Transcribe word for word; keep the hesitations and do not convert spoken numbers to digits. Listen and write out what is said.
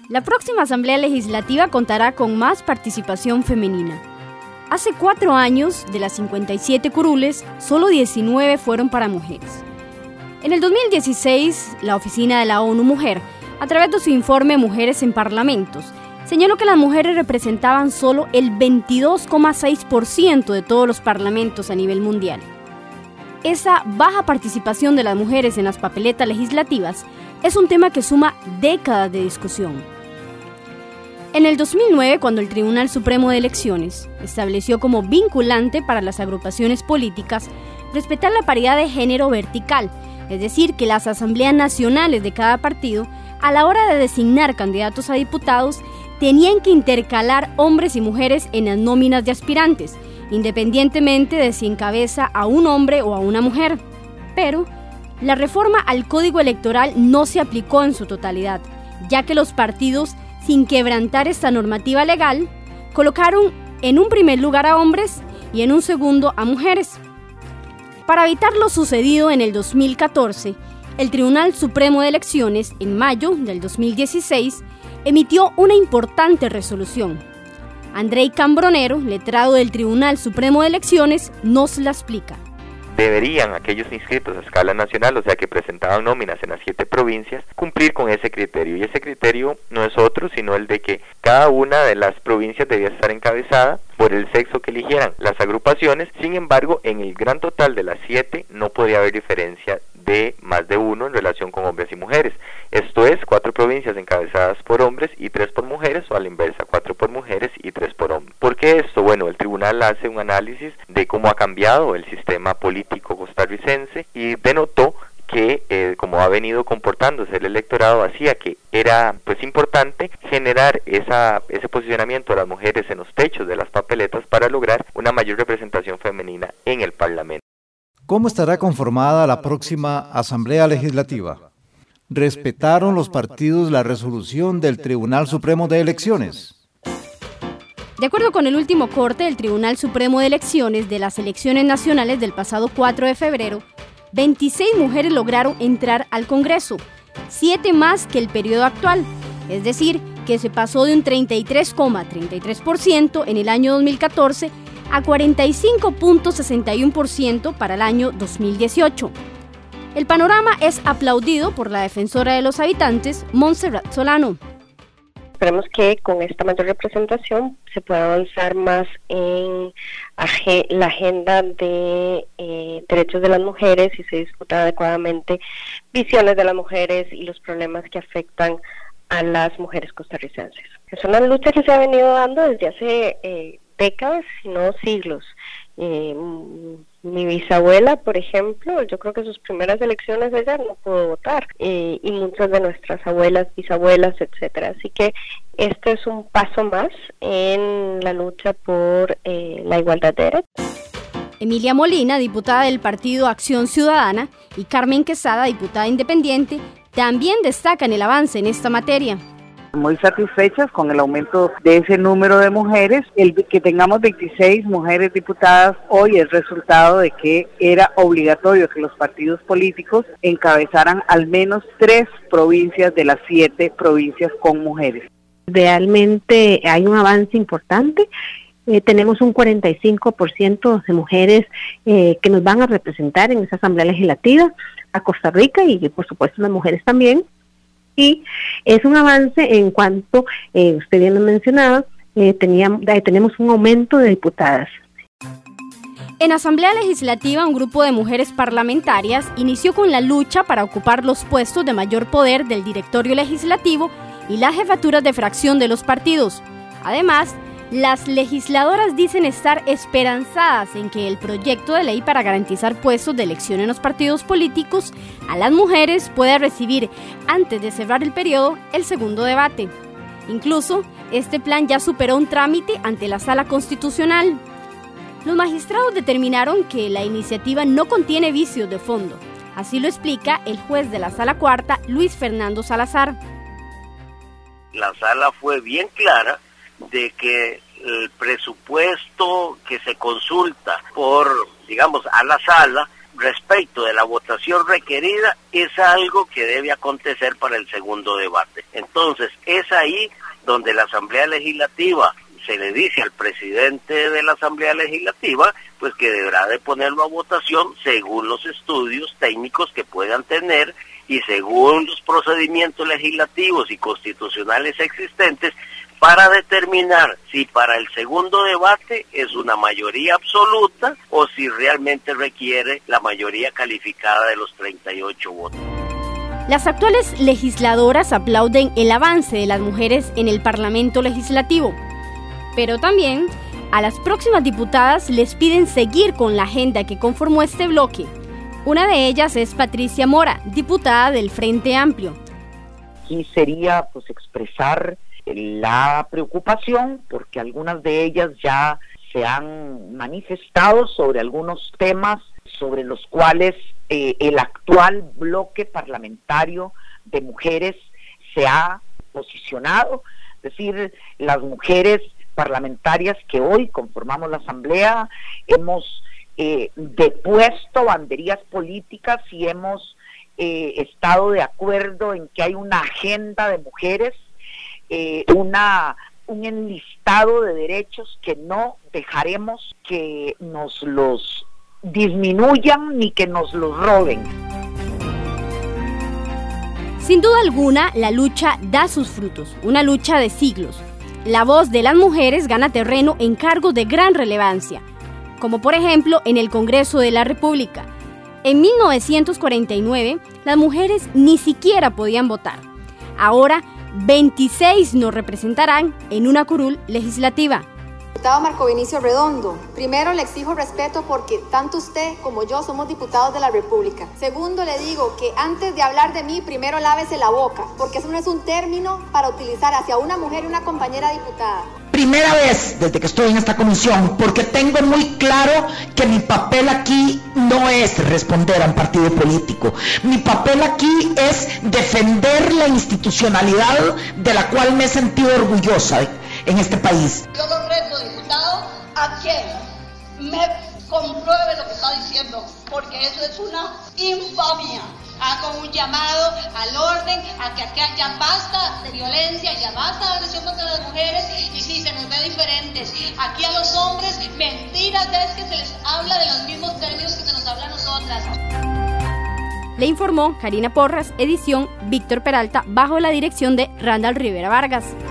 La próxima Asamblea Legislativa contará con más participación femenina. Hace cuatro años, de las cincuenta y siete curules, solo diecinueve fueron para mujeres. En el dos mil dieciséis, la Oficina de la ONU Mujer, a través de su informe Mujeres en Parlamentos, señaló que las mujeres representaban solo el veintidós coma seis por ciento de todos los parlamentos a nivel mundial. Esa baja participación de las mujeres en las papeletas legislativas es un tema que suma décadas de discusión. En el dos mil nueve, cuando el Tribunal Supremo de Elecciones estableció como vinculante para las agrupaciones políticas respetar la paridad de género vertical, es decir, que las asambleas nacionales de cada partido, a la hora de designar candidatos a diputados, tenían que intercalar hombres y mujeres en las nóminas de aspirantes, independientemente de si encabeza a un hombre o a una mujer. Pero la reforma al Código Electoral no se aplicó en su totalidad, ya que los partidos, sin quebrantar esta normativa legal, colocaron en un primer lugar a hombres y en un segundo a mujeres. Para evitar lo sucedido en el dos mil catorce, el Tribunal Supremo de Elecciones, en mayo del dos mil dieciséis, emitió una importante resolución. Andrei Cambronero, letrado del Tribunal Supremo de Elecciones, nos la explica. Deberían aquellos inscritos a escala nacional, o sea que presentaban nóminas en las siete provincias, cumplir con ese criterio. Y ese criterio no es otro, sino el de que cada una de las provincias debía estar encabezada por el sexo que eligieran las agrupaciones. Sin embargo, en el gran total de las siete no podía haber diferencia de más de uno en relación con hombres y mujeres. Esto es, cuatro provincias encabezadas por hombres y tres por mujeres, o a la inversa, cuatro por mujeres y tres por hombres. ¿Por qué esto? Bueno, el tribunal hace un análisis de cómo ha cambiado el sistema político costarricense y denotó que, eh, como ha venido comportándose el electorado, hacía que era pues importante generar esa, ese posicionamiento de las mujeres en los techos de las papeletas para lograr una mayor representación femenina en el Parlamento. ¿Cómo estará conformada la próxima Asamblea Legislativa? ¿Respetaron los partidos la resolución del Tribunal Supremo de Elecciones? De acuerdo con el último corte del Tribunal Supremo de Elecciones de las elecciones nacionales del pasado cuatro de febrero, veintiséis mujeres lograron entrar al Congreso, siete más que el periodo actual, es decir, que se pasó de un treinta y tres coma treinta y tres por ciento en el año dos mil catorce a cuarenta y cinco coma sesenta y uno por ciento para el año dos mil dieciocho. El panorama es aplaudido por la defensora de los habitantes, Montserrat Solano. Esperemos que con esta mayor representación se pueda avanzar más en la agenda de eh, derechos de las mujeres y se discuta adecuadamente visiones de las mujeres y los problemas que afectan a las mujeres costarricenses. Es una lucha que se ha venido dando desde hace eh, décadas, si no siglos. Eh, mi bisabuela, por ejemplo, yo creo que sus primeras elecciones ella no pudo votar, eh, y muchas de nuestras abuelas, bisabuelas, etcétera. Así que este es un paso más en la lucha por eh, la igualdad de derechos. Emilia Molina, diputada del Partido Acción Ciudadana, y Carmen Quesada, diputada independiente, también destacan el avance en esta materia. Muy satisfechas con el aumento de ese número de mujeres. El que tengamos veintiséis mujeres diputadas hoy es resultado de que era obligatorio que los partidos políticos encabezaran al menos tres provincias de las siete provincias con mujeres. Realmente hay un avance importante. Eh, tenemos un cuarenta y cinco por ciento de mujeres eh, que nos van a representar en esa Asamblea Legislativa a Costa Rica y por supuesto las mujeres también. Y es un avance en cuanto, eh, usted bien lo mencionaba, eh, teníamos, eh, tenemos un aumento de diputadas. En Asamblea Legislativa, un grupo de mujeres parlamentarias inició con la lucha para ocupar los puestos de mayor poder del directorio legislativo y las jefaturas de fracción de los partidos. Además, las legisladoras dicen estar esperanzadas en que el proyecto de ley para garantizar puestos de elección en los partidos políticos a las mujeres pueda recibir, antes de cerrar el periodo, el segundo debate. Incluso, este plan ya superó un trámite ante la Sala Constitucional. Los magistrados determinaron que la iniciativa no contiene vicios de fondo. Así lo explica el juez de la Sala Cuarta, Luis Fernando Salazar. La Sala fue bien clara de que el presupuesto que se consulta por, digamos, a la Sala respecto de la votación requerida es algo que debe acontecer para el segundo debate. Entonces, es ahí donde la Asamblea Legislativa se le dice al presidente de la Asamblea Legislativa pues que deberá de ponerlo a votación según los estudios técnicos que puedan tener y según los procedimientos legislativos y constitucionales existentes para determinar si para el segundo debate es una mayoría absoluta o si realmente requiere la mayoría calificada de los treinta y ocho votos. Las actuales legisladoras aplauden el avance de las mujeres en el Parlamento Legislativo, pero también a las próximas diputadas les piden seguir con la agenda que conformó este bloque. Una de ellas es Patricia Mora, diputada del Frente Amplio. Aquí sería pues expresar la preocupación porque algunas de ellas ya se han manifestado sobre algunos temas sobre los cuales eh, el actual bloque parlamentario de mujeres se ha posicionado, es decir, las mujeres parlamentarias que hoy conformamos la Asamblea hemos eh, depuesto banderías políticas y hemos eh, estado de acuerdo en que hay una agenda de mujeres, eh, una un enlistado de derechos que no dejaremos que nos los disminuyan ni que nos los roben. Sin duda alguna, la lucha da sus frutos, una lucha de siglos. La voz de las mujeres gana terreno en cargos de gran relevancia, como por ejemplo en el Congreso de la República. En mil novecientos cuarenta y nueve, las mujeres ni siquiera podían votar. Ahora, veintiséis nos representarán en una curul legislativa. Diputado Marco Vinicio Redondo, primero le exijo respeto porque tanto usted como yo somos diputados de la República. Segundo, le digo que antes de hablar de mí, primero lávese la boca, porque eso no es un término para utilizar hacia una mujer y una compañera diputada. Primera vez desde que estoy en esta comisión, porque tengo muy claro que mi papel aquí no es responder a un partido político. Mi papel aquí es defender la institucionalidad de la cual me he sentido orgullosa en este país. Yo lo reto, diputado, a que me compruebe lo que está diciendo, porque eso es una infamia. Hago un llamado al orden, a que acá ya basta de violencia, ya basta de agresión contra las mujeres, y sí, se nos ve diferentes. Aquí a los hombres, mentiras es que se les habla de los mismos términos que se nos habla a nosotras. Le informó Karina Porras, edición Víctor Peralta, bajo la dirección de Randall Rivera Vargas.